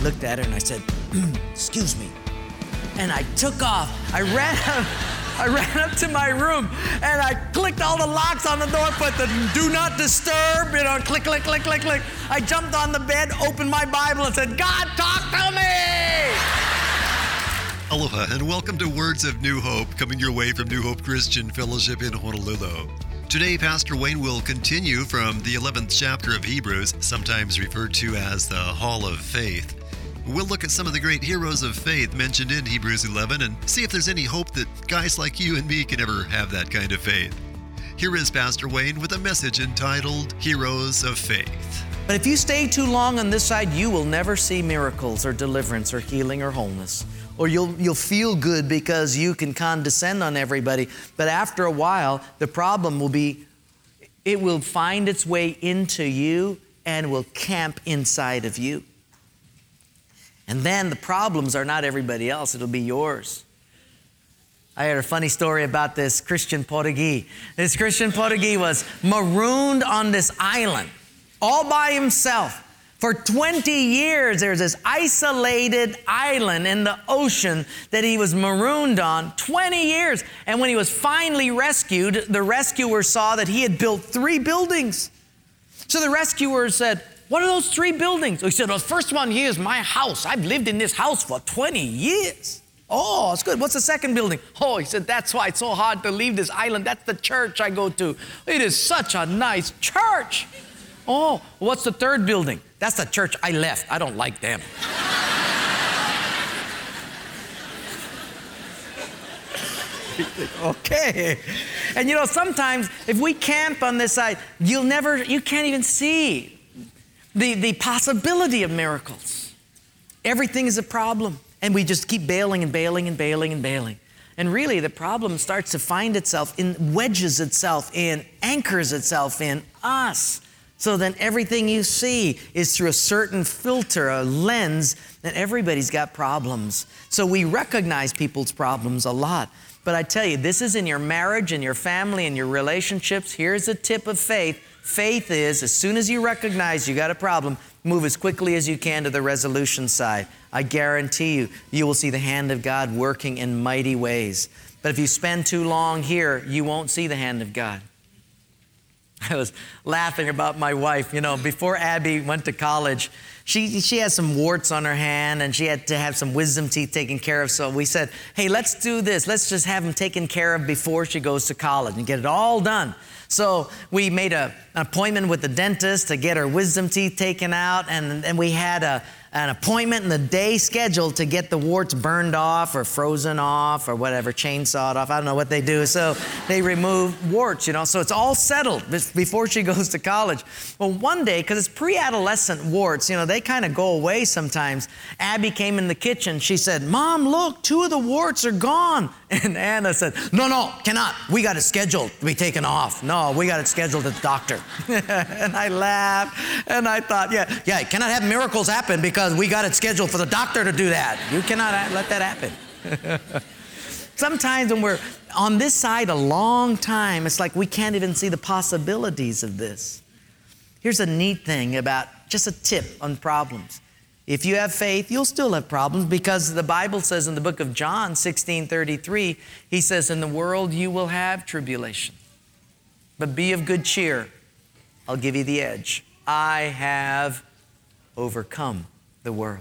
looked at her and I said, excuse me. And I took off. I ran up to my room and I clicked all the locks on the door, put the do not disturb, click, click, click, click, click. I jumped on the bed, opened my Bible and said, God, talk to me! Aloha and welcome to Words of New Hope, coming your way from New Hope Christian Fellowship in Honolulu. Today, Pastor Wayne will continue from the 11th chapter of Hebrews, sometimes referred to as the Hall of Faith. We'll look at some of the great heroes of faith mentioned in Hebrews 11 and see if there's any hope that guys like you and me can ever have that kind of faith. Here is Pastor Wayne with a message entitled Heroes of Faith. But if you stay too long on this side, you will never see miracles or deliverance or healing or wholeness. Or you'll feel good because you can condescend on everybody. But after a while, the problem will be, it will find its way into you and will camp inside of you. And then the problems are not everybody else, it'll be yours. I heard a funny story about this Christian Portuguese. This Christian Portuguese was marooned on this island all by himself. For 20 years, there's this isolated island in the ocean that he was marooned on, 20 years. And when he was finally rescued, the rescuer saw that he had built 3 buildings. So the rescuer said, what are those 3 buildings? He said, well, the first one here is my house. I've lived in this house for 20 years. Oh, it's good. What's the second building? Oh, he said, that's why it's so hard to leave this island. That's the church I go to. It is such a nice church. Oh, what's the third building? That's the church I left. I don't like them. Okay. And sometimes if we camp on this side, you can't even see the possibility of miracles. Everything is a problem. And we just keep bailing and bailing and bailing and bailing. And really the problem starts to find itself wedges itself in, anchors itself in us. So then everything you see is through a certain filter, a lens, and everybody's got problems. So we recognize people's problems a lot. But I tell you, this is in your marriage, in your family, in your relationships. Here's a tip of faith. Faith is, as soon as you recognize you got a problem, move as quickly as you can to the resolution side. I guarantee you, you will see the hand of God working in mighty ways. But if you spend too long here, you won't see the hand of God. I was laughing about my wife. Before Abby went to college, she had some warts on her hand and she had to have some wisdom teeth taken care of. So we said, hey, let's do this. Let's just have them taken care of before she goes to college and get it all done. So we made an appointment with the dentist to get her wisdom teeth taken out, and we had an appointment in the day scheduled to get the warts burned off or frozen off or whatever, chainsawed off. I don't know what they do. So they remove warts, so it's all settled before she goes to college. Well, one day, because it's pre-adolescent warts, they kind of go away sometimes. Abby came in the kitchen. She said, Mom, look, 2 of the warts are gone. And Anna said, no, cannot. We got it scheduled to be taken off. No, we got it scheduled at the doctor. And I laughed and I thought, yeah, you cannot have miracles happen because we got it scheduled for the doctor to do that. You cannot let that happen. Sometimes when we're on this side a long time, it's like we can't even see the possibilities of this. Here's a neat thing about just a tip on problems. If you have faith, you'll still have problems because the Bible says in the book of John 16:33, he says, in the world you will have tribulation, but be of good cheer. I'll give you the edge. I have overcome the world.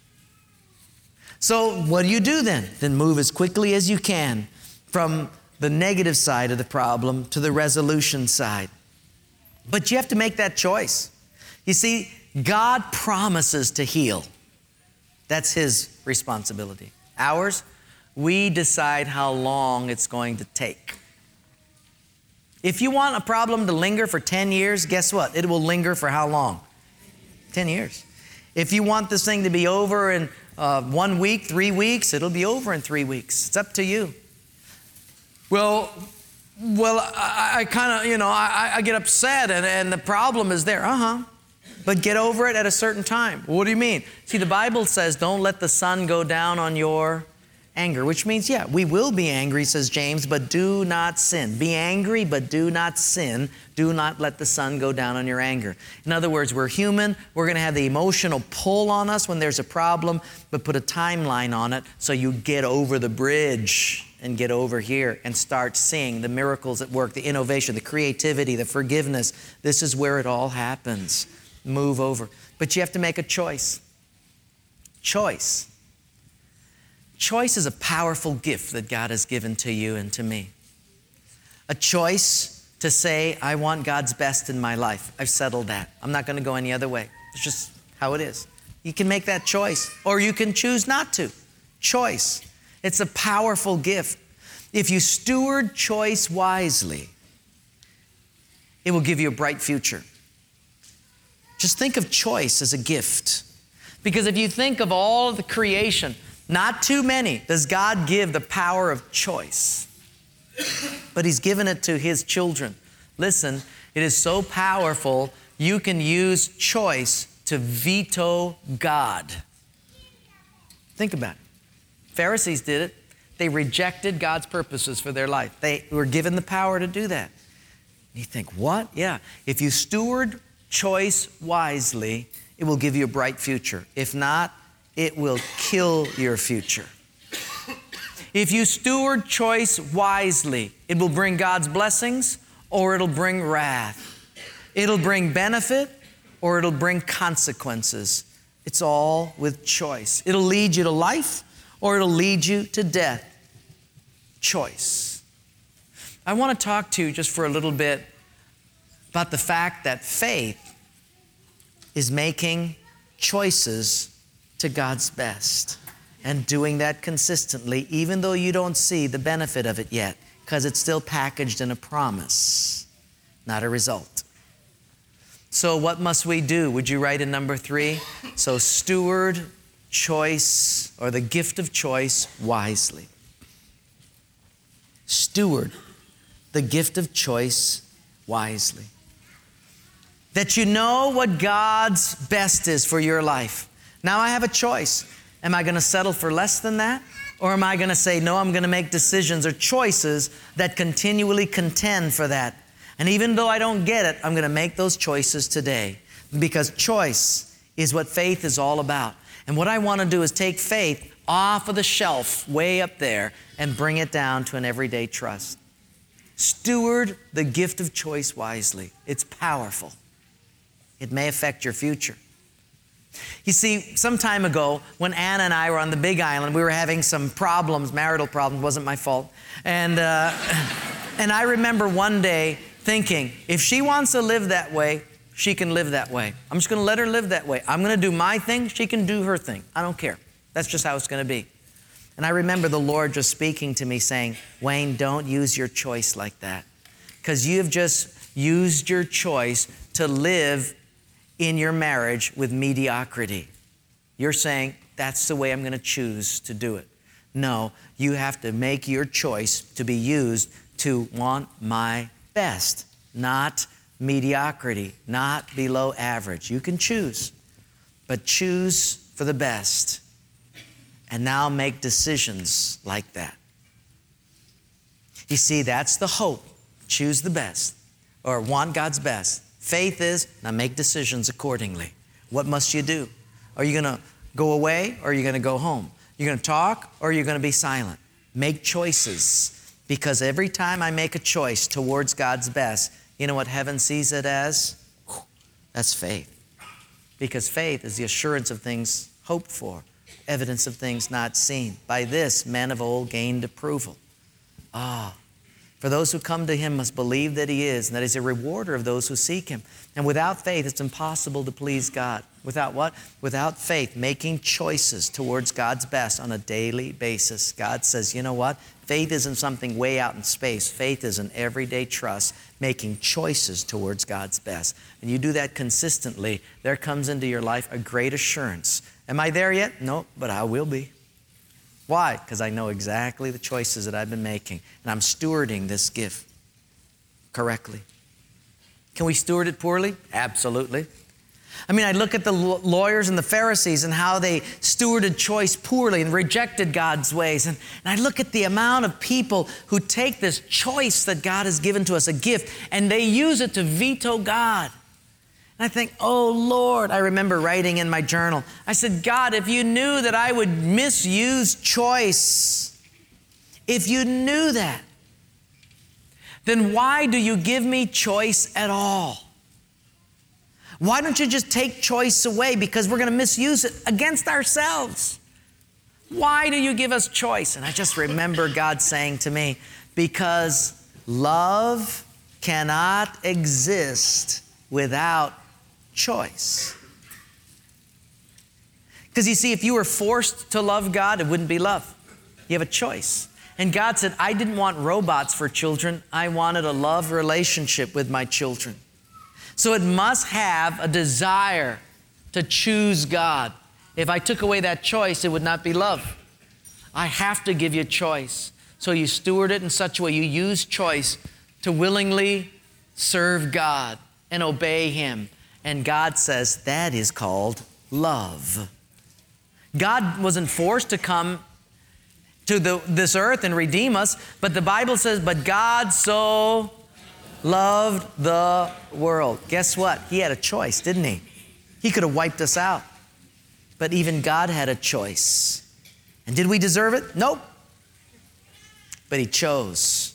So what do you do then? Then move as quickly as you can from the negative side of the problem to the resolution side. But you have to make that choice. You see, God promises to heal. That's His responsibility. Ours, we decide how long it's going to take. If you want a problem to linger for 10 years, guess what? It will linger for how long? 10 years. If you want this thing to be over in 1 week, 3 weeks, it'll be over in 3 weeks. It's up to you. Well, I kind of, I get upset and the problem is there. But get over it at a certain time. What do you mean? See, the Bible says, don't let the sun go down on your anger, which means, yeah, we will be angry, says James, but do not sin. Be angry, but do not sin. Do not let the sun go down on your anger. In other words, we're human. We're going to have the emotional pull on us when there's a problem, but put a timeline on it so you get over the bridge and get over here and start seeing the miracles at work, the innovation, the creativity, the forgiveness. This is where it all happens. Move over. But you have to make a choice. Choice. Choice is a powerful gift that God has given to you and to me. A choice to say, I want God's best in my life. I've settled that. I'm not going to go any other way. It's just how it is. You can make that choice, or you can choose not to. Choice. It's a powerful gift. If you steward choice wisely, it will give you a bright future. Just think of choice as a gift. Because if you think of all of the creation, not too many does God give the power of choice. But He's given it to His children. Listen, it is so powerful, you can use choice to veto God. Think about it. Pharisees did it. They rejected God's purposes for their life. They were given the power to do that. You think, what? Yeah. If you steward choice wisely, it will give you a bright future. If not, it will kill your future. If you steward choice wisely, it will bring God's blessings or it'll bring wrath. It'll bring benefit or it'll bring consequences. It's all with choice. It'll lead you to life or it'll lead you to death. Choice. I want to talk to you just for a little bit about the fact that faith is making choices to God's best and doing that consistently, even though you don't see the benefit of it yet, because it's still packaged in a promise, not a result. So what must we do? Would you write in number 3? So steward choice, or the gift of choice, wisely. Steward the gift of choice wisely. That you know what God's best is for your life. Now I have a choice. Am I going to settle for less than that? Or am I going to say, no, I'm going to make decisions or choices that continually contend for that? And even though I don't get it, I'm going to make those choices today. Because choice is what faith is all about. And what I want to do is take faith off of the shelf way up there and bring it down to an everyday trust. Steward the gift of choice wisely. It's powerful. It may affect your future. You see, some time ago, when Anna and I were on the Big Island, we were having some problems, marital problems, wasn't my fault. And I remember one day thinking, if she wants to live that way, she can live that way. I'm just going to let her live that way. I'm going to do my thing, she can do her thing. I don't care. That's just how it's going to be. And I remember the Lord just speaking to me saying, Wayne, don't use your choice like that. Because you have just used your choice to live in your marriage with mediocrity. You're saying, that's the way I'm going to choose to do it. No, you have to make your choice to be used to want my best, not mediocrity, not below average. You can choose, but choose for the best. And now make decisions like that. You see, that's the hope. Choose the best, or want God's best. Faith is, now make decisions accordingly. What must you do? Are you going to go away or are you going to go home? You're going to talk or are you going to be silent? Make choices, because every time I make a choice towards God's best, you know what heaven sees it as? That's faith. Because faith is the assurance of things hoped for, evidence of things not seen. By this, men of old gained approval. For those who come to Him must believe that He is, and that He's a rewarder of those who seek Him. And without faith, it's impossible to please God. Without what? Without faith, making choices towards God's best on a daily basis. God says, you know what? Faith isn't something way out in space. Faith is an everyday trust, making choices towards God's best. And you do that consistently, there comes into your life a great assurance. Am I there yet? No, but I will be. Why? Because I know exactly the choices that I've been making, and I'm stewarding this gift correctly. Can we steward it poorly? Absolutely. I mean, I look at the lawyers and the Pharisees and how they stewarded choice poorly and rejected God's ways. And I look at the amount of people who take this choice that God has given to us, a gift, and they use it to veto God. And I think, oh, Lord, I remember writing in my journal, I said, God, if you knew that I would misuse choice, if you knew that, then why do you give me choice at all? Why don't you just take choice away, because we're going to misuse it against ourselves? Why do you give us choice? And I just remember God saying to me, because love cannot exist without choice. Because you see, if you were forced to love God, it wouldn't be love. You have a choice. And God said, I didn't want robots for children. I wanted a love relationship with my children. So it must have a desire to choose God. If I took away that choice, it would not be love. I have to give you choice. So you steward it in such a way, you use choice to willingly serve God and obey Him. And God says that is called love. God wasn't forced to come to this earth and redeem us, but the Bible says, but God so loved the world. Guess what? He had a choice, didn't He? He could have wiped us out. But even God had a choice. And did we deserve it? Nope. But He chose.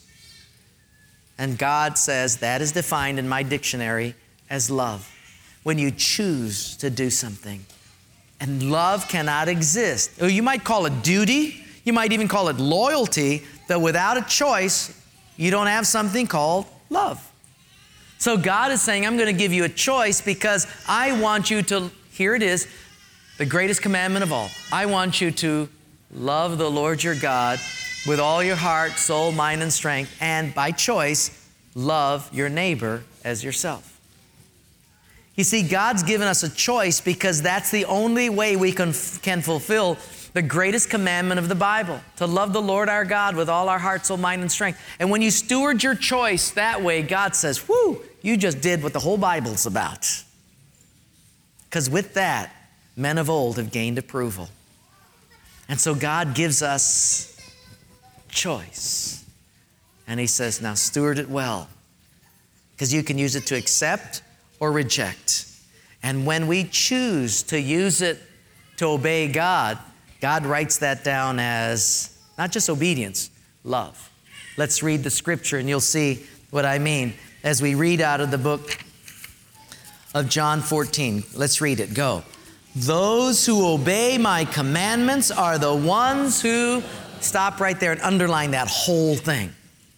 And God says that is defined in my dictionary as love. When you choose to do something. And love cannot exist. Or you might call it duty. You might even call it loyalty. But without a choice, you don't have something called love. So God is saying, I'm going to give you a choice because I want you to, here it is, the greatest commandment of all. I want you to love the Lord your God with all your heart, soul, mind, and strength, and by choice, love your neighbor as yourself. You see, God's given us a choice because that's the only way we can fulfill the greatest commandment of the Bible, to love the Lord our God with all our heart, soul, mind, and strength. And when you steward your choice that way, God says, whoo, you just did what the whole Bible's about. Because with that, men of old have gained approval. And so God gives us choice. And He says, now steward it well, because you can use it to accept or reject. And when we choose to use it to obey God, God writes that down as not just obedience, love. Let's read the scripture and you'll see what I mean as we read out of the book of John 14. Let's read it. Go. Those who obey my commandments are the ones who... Stop right there and underline that whole thing.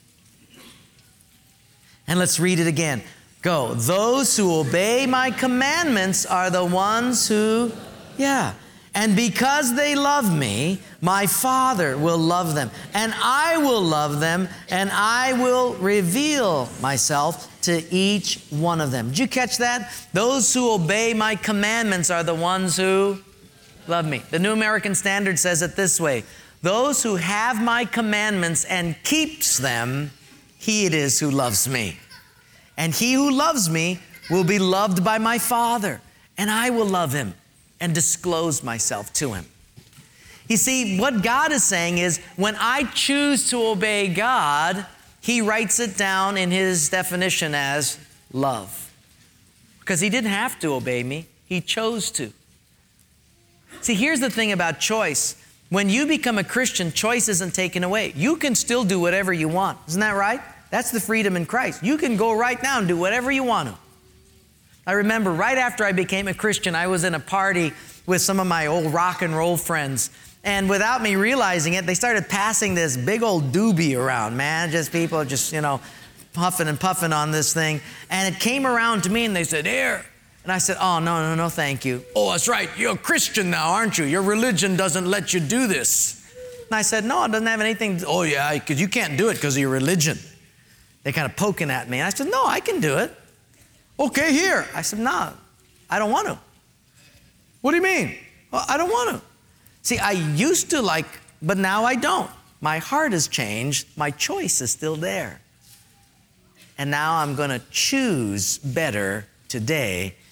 And let's read it again. Go. Those who obey my commandments are the ones who... And because they love me, my Father will love them. And I will love them, and I will reveal myself to each one of them. Did you catch that? Those who obey my commandments are the ones who love me. The New American Standard says it this way. Those who have my commandments and keeps them, he it is who loves me. And he who loves me will be loved by my Father, and I will love him and disclose myself to him. You see, what God is saying is, when I choose to obey God, He writes it down in His definition as love. Because He didn't have to obey me, He chose to. See, here's the thing about choice. When you become a Christian, choice isn't taken away. You can still do whatever you want. Isn't that right? That's the freedom in Christ. You can go right now and do whatever you want to. I remember right after I became a Christian, I was in a party with some of my old rock and roll friends. And without me realizing it, they started passing this big old doobie around, man. Just people just, puffing and puffing on this thing. And it came around to me and they said, here. And I said, oh, no, thank you. Oh, that's right. You're a Christian now, aren't you? Your religion doesn't let you do this. And I said, no, it doesn't have anything. Oh, yeah, because you can't do it because of your religion. They kind of poking at me. And I said, no, I can do it. Okay, here. I said, no, I don't want to. What do you mean? Well, I don't want to. See, I used to but now I don't. My heart has changed. My choice is still there. And now I'm going to choose better today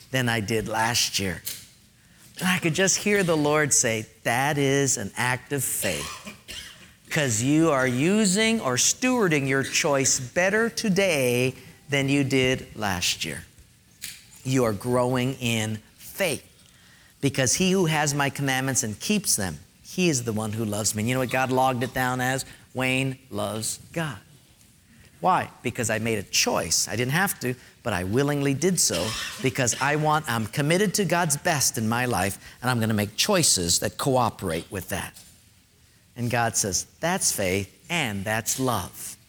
than I did last year. And I could just hear the Lord say, that is an act of faith. Because you are using or stewarding your choice better today than you did last year. You are growing in faith. Because he who has my commandments and keeps them, he is the one who loves me. And you know what God logged it down as? Wayne loves God. Why? Because I made a choice. I didn't have to, but I willingly did so because I'm committed to God's best in my life, and I'm going to make choices that cooperate with that. And God says, that's faith and that's love.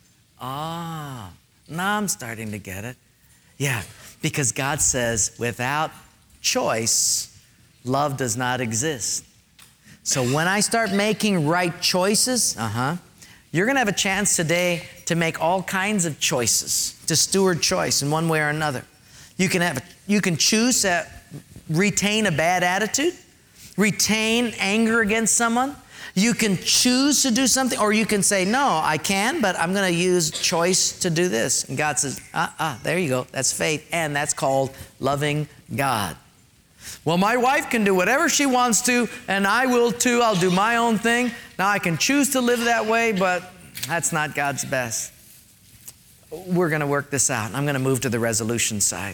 Now I'm starting to get it. Yeah, because God says without choice, love does not exist. So when I start making right choices, you're going to have a chance today to make all kinds of choices, to steward choice in one way or another. You can choose to retain a bad attitude, retain anger against someone. You can choose to do something, or you can say, no, I can, but I'm going to use choice to do this. And God says, there you go. That's faith, and that's called loving God. Well, my wife can do whatever she wants to, and I will too. I'll do my own thing. Now, I can choose to live that way, but that's not God's best. We're going to work this out. I'm going to move to the resolution side.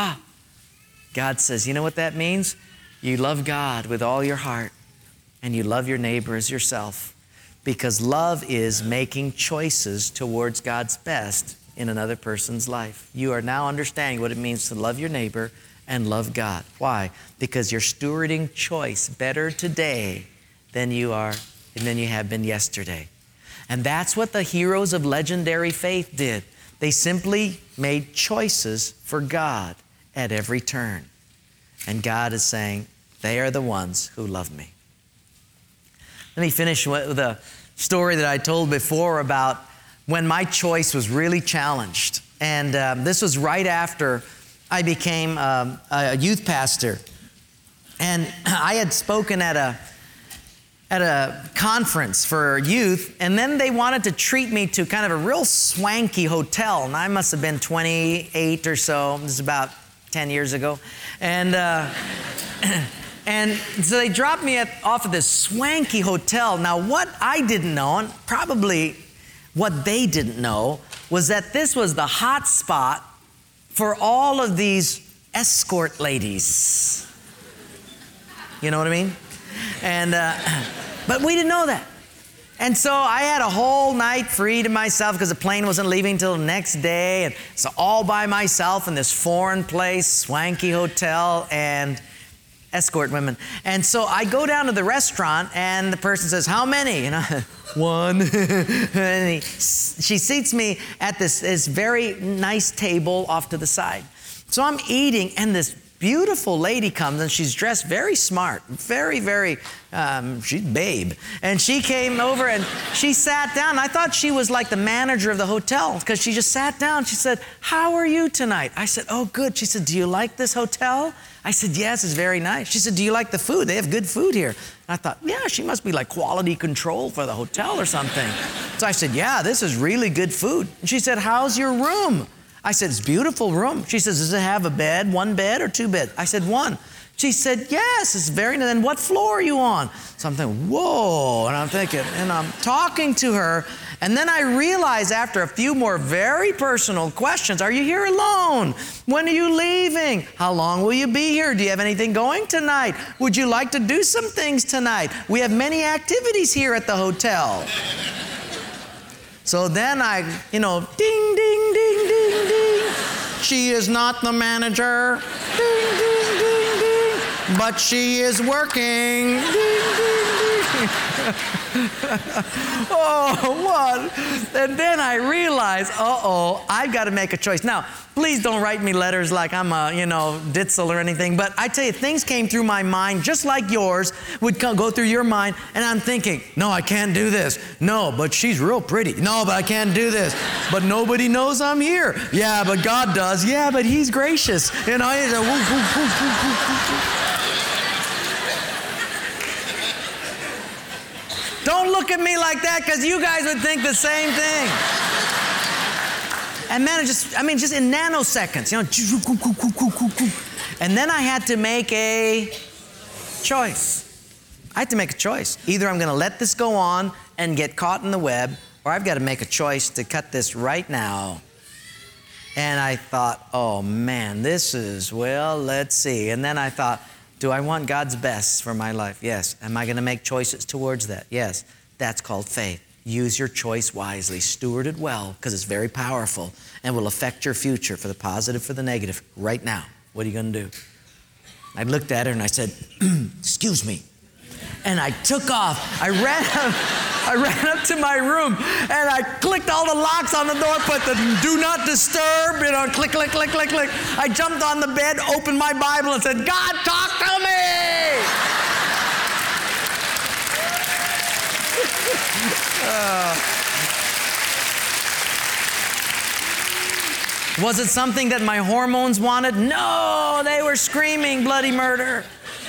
God says, you know what that means? You love God with all your heart, and you love your neighbor as yourself, because love is making choices towards God's best in another person's life. You are now understanding what it means to love your neighbor and love God. Why? Because you're stewarding choice better today than you have been yesterday. And that's what the heroes of legendary faith did. They simply made choices for God at every turn. And God is saying, they are the ones who love me. Let me finish with a story that I told before about when my choice was really challenged. And this was right after I became a youth pastor. And I had spoken at a conference for youth, and then they wanted to treat me to kind of a real swanky hotel. And I must have been 28 or so. This is about 10 years ago. And so they dropped me off at this swanky hotel. Now, what I didn't know, and probably what they didn't know, was that this was the hot spot for all of these escort ladies. You know what I mean? And but we didn't know that. And so I had a whole night free to myself because the plane wasn't leaving till the next day. And so all by myself in this foreign place, swanky hotel, and escort women. And so I go down to the restaurant, and the person says, how many? And I, one. And she seats me at this very nice table off to the side. So I'm eating, and this beautiful lady comes, and she's dressed very smart, very, very, she's babe. And she came over, and she sat down. I thought she was like the manager of the hotel, because she just sat down. She said, how are you tonight? I said, oh, good. She said, do you like this hotel? I said, yes, it's very nice. She said, do you like the food? They have good food here. And I thought, yeah, she must be like quality control for the hotel or something. So I said, yeah, this is really good food. And she said, how's your room? I said, it's a beautiful room. She says, does it have a bed, one bed or two beds? I said, one. She said, yes, it's very nice. And what floor are you on? So I'm thinking, whoa. And I'm thinking, and I'm talking to her. And then I realized after a few more very personal questions, are you here alone? When are you leaving? How long will you be here? Do you have anything going tonight? Would you like to do some things tonight? We have many activities here at the hotel. So then I, ding, ding, ding, ding, ding. She is not the manager. Ding, ding, ding, ding. But she is working. Ding, ding, ding. Oh, what? And then I realized, I've got to make a choice. Now, please don't write me letters like I'm a, ditzel or anything. But I tell you, things came through my mind just like yours would go through your mind. And I'm thinking, no, I can't do this. No, but she's real pretty. No, but I can't do this. But nobody knows I'm here. Yeah, but God does. Yeah, but He's gracious. He's a woof, woof, woof, woof, woof, woof. Don't look at me like that, because you guys would think the same thing. And man, just in nanoseconds, And then I had to make a choice. I had to make a choice. Either I'm going to let this go on and get caught in the web, or I've got to make a choice to cut this right now. And I thought, oh man, this is, well, let's see. And then I thought, do I want God's best for my life? Yes. Am I going to make choices towards that? Yes. That's called faith. Use your choice wisely. Steward it well, because it's very powerful and will affect your future for the positive, for the negative, right now. What are you going to do? I looked at her and I said, excuse me. And I took off. I ran up to my room and I clicked all the locks on the door, put the do not disturb, click, click, click, click, click. I jumped on the bed, opened my Bible and said, God, talk to me. Was it something that my hormones wanted? No, they were screaming bloody murder.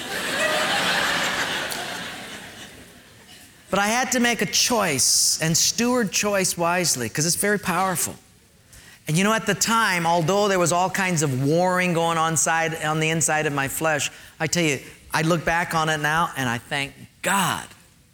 But I had to make a choice and steward choice wisely, because it's very powerful. And at the time, although there was all kinds of warring going on the inside of my flesh, I tell you, I look back on it now and I thank God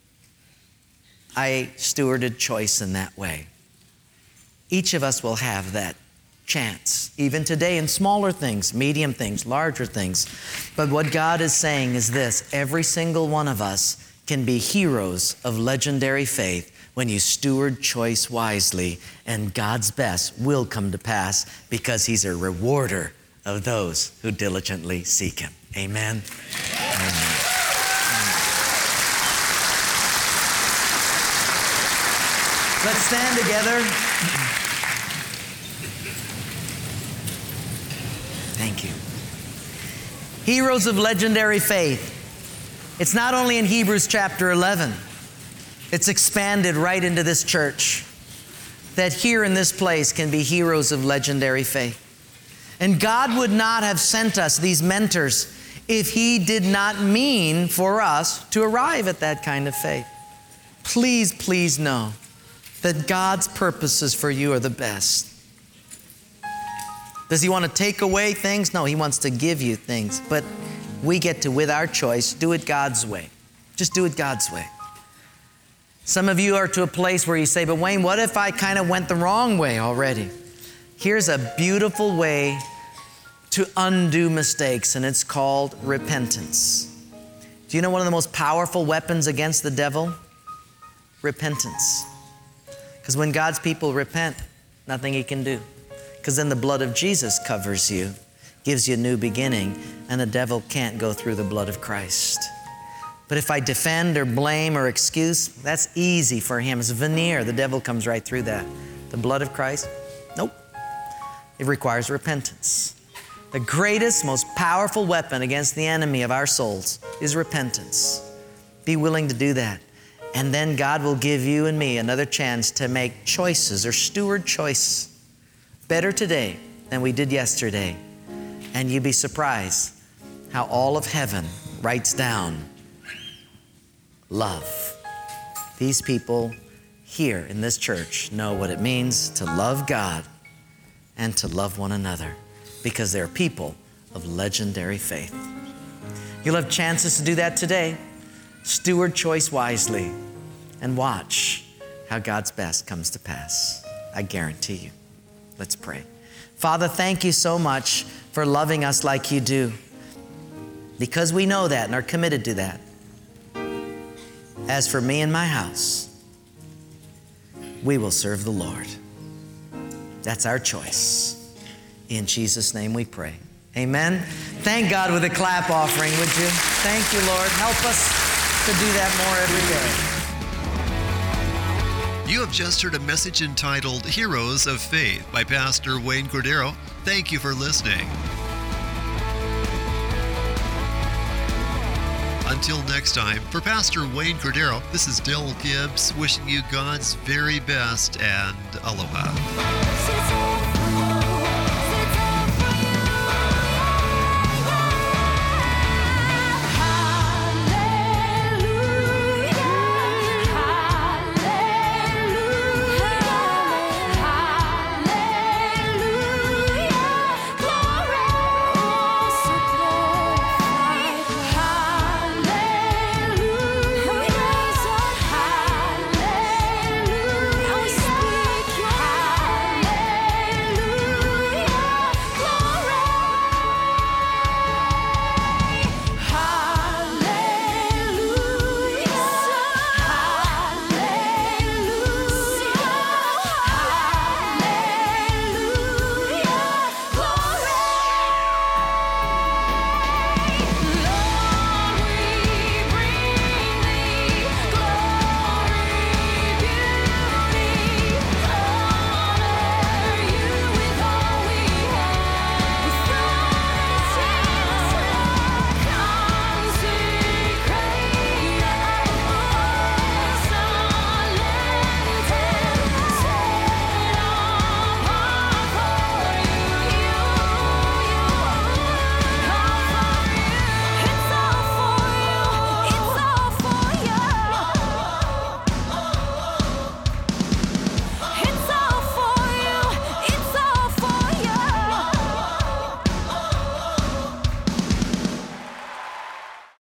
I stewarded choice in that way. Each of us will have that chance, even today, in smaller things, medium things, larger things. But what God is saying is this: every single one of us can be heroes of legendary faith when you steward choice wisely, and God's best will come to pass, because He's a rewarder of those who diligently seek Him. Amen. Amen. Let's stand together. Thank you. Heroes of legendary faith. It's not only in Hebrews chapter 11. It's expanded right into this church, that here in this place can be heroes of legendary faith. And God would not have sent us these mentors if He did not mean for us to arrive at that kind of faith. Please, please know that God's purposes for you are the best. Does He want to take away things? No, He wants to give you things. But we get to, with our choice, do it God's way. Just do it God's way. Some of you are to a place where you say, but Wayne, what if I kind of went the wrong way already? Here's a beautiful way to undo mistakes, and it's called repentance. Do you know one of the most powerful weapons against the devil? Repentance. Because when God's people repent, nothing he can do. Because then the blood of Jesus covers you, gives you a new beginning, and the devil can't go through the blood of Christ. But if I defend or blame or excuse, that's easy for him. It's a veneer. The devil comes right through that. The blood of Christ, nope. It requires repentance. The greatest, most powerful weapon against the enemy of our souls is repentance. Be willing to do that. And then God will give you and me another chance to make choices or steward choices better today than we did yesterday. And you'd be surprised how all of heaven writes down love. These people here in this church know what it means to love God and to love one another, because they're people of legendary faith. You'll have chances to do that today. Steward choice wisely and watch how God's best comes to pass. I guarantee you. Let's pray. Father, thank you so much for loving us like you do, because we know that and are committed to that. As for me and my house, we will serve the Lord. That's our choice. In Jesus' name we pray. Amen. Thank God with a clap offering, would you? Thank you, Lord. Help us to do that more every day. You have just heard a message entitled Heroes of Faith by Pastor Wayne Cordeiro. Thank you for listening. Until next time, for Pastor Wayne Cordeiro, this is Dale Gibbs wishing you God's very best, and aloha.